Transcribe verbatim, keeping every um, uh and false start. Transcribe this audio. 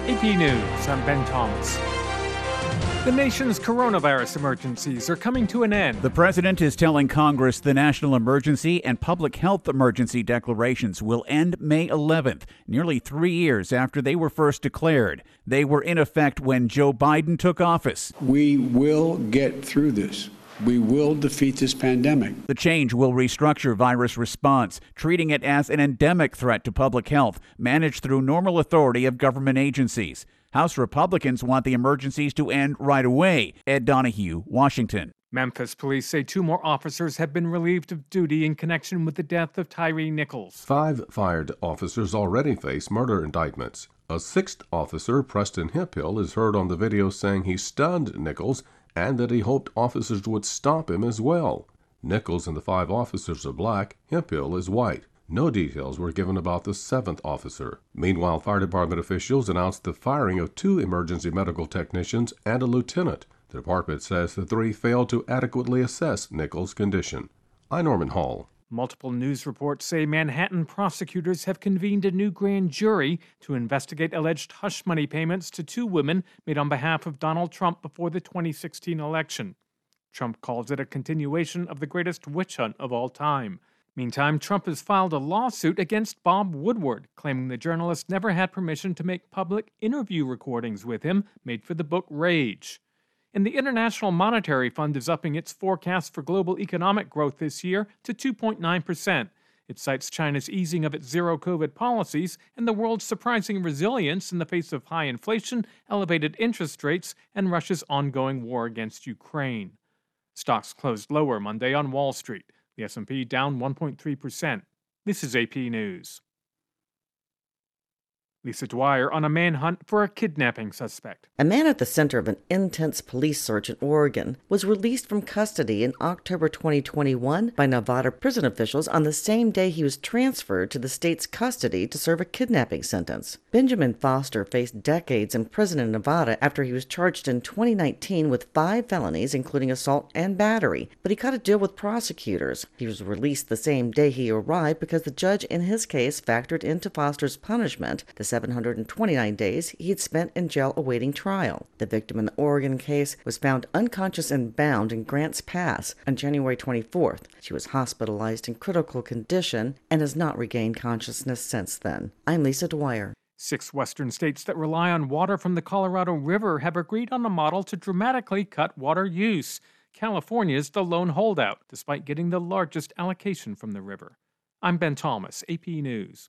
A P News, I'm Ben Thomas. The nation's coronavirus emergencies are coming to an end. The president is telling Congress the national emergency and public health emergency declarations will end May eleventh, nearly three years after they were first declared. They were in effect when Joe Biden took office. We will get through this. We will defeat this pandemic. The change will restructure virus response, treating it as an endemic threat to public health, managed through normal authority of government agencies. House Republicans want the emergencies to end right away. Ed Donahue, Washington. Memphis police say two more officers have been relieved of duty in connection with the death of Tyree Nichols. Five fired officers already face murder indictments. A sixth officer, Preston Hiphill, is heard on the video saying he stunned Nichols and that he hoped officers would stop him as well. Nichols and the five officers are black. Hiphill is white. No details were given about the seventh officer. Meanwhile, fire department officials announced the firing of two emergency medical technicians and a lieutenant. The department says the three failed to adequately assess Nichols' condition. I'm Norman Hall. Multiple news reports say Manhattan prosecutors have convened a new grand jury to investigate alleged hush money payments to two women made on behalf of Donald Trump before the twenty sixteen election. Trump calls it a continuation of the greatest witch hunt of all time. Meantime, Trump has filed a lawsuit against Bob Woodward, claiming the journalist never had permission to make public interview recordings with him made for the book Rage. And the International Monetary Fund is upping its forecast for global economic growth this year to two point nine percent. It cites China's easing of its zero-COVID policies and the world's surprising resilience in the face of high inflation, elevated interest rates, and Russia's ongoing war against Ukraine. Stocks closed lower Monday on Wall Street. The S and P down one point three percent. This is A P News. Lisa Dwyer on a manhunt for a kidnapping suspect. A man at the center of an intense police search in Oregon was released from custody in October twenty twenty-one by Nevada prison officials on the same day he was transferred to the state's custody to serve a kidnapping sentence. Benjamin Foster faced decades in prison in Nevada after he was charged in twenty nineteen with five felonies, including assault and battery, but he cut a deal with prosecutors. He was released the same day he arrived because the judge in his case factored into Foster's punishment the seven hundred twenty-nine days he had spent in jail awaiting trial. The victim in the Oregon case was found unconscious and bound in Grants Pass on January twenty-fourth. She was hospitalized in critical condition and has not regained consciousness since then. I'm Lisa Dwyer. Six western states that rely on water from the Colorado River have agreed on a model to dramatically cut water use. California is the lone holdout, despite getting the largest allocation from the river. I'm Ben Thomas, A P News.